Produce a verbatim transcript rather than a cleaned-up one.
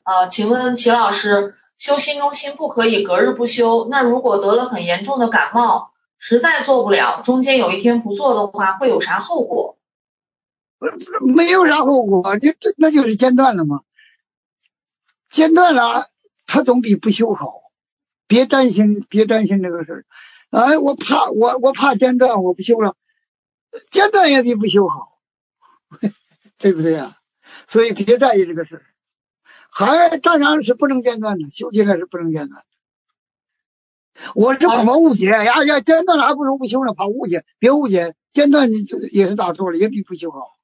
呃，请问齐老师，修心中心不可以隔日不修，那如果得了很严重的感冒，实在做不了，中间有一天不做的话，会有啥后果？ 没有啥后果，就这那就是间断了嘛。间断了，它总比不修好。别担心，别担心这个事儿。哎，我怕我我怕间断，我不修了，间断也比不修好，对不对啊？所以别在意这个事儿。还照样是不能间断的，修起来是不能间断。我是怕误解呀呀，间断了还不如不修呢，怕误解，别误解，间断也是咋说了，也比不修好。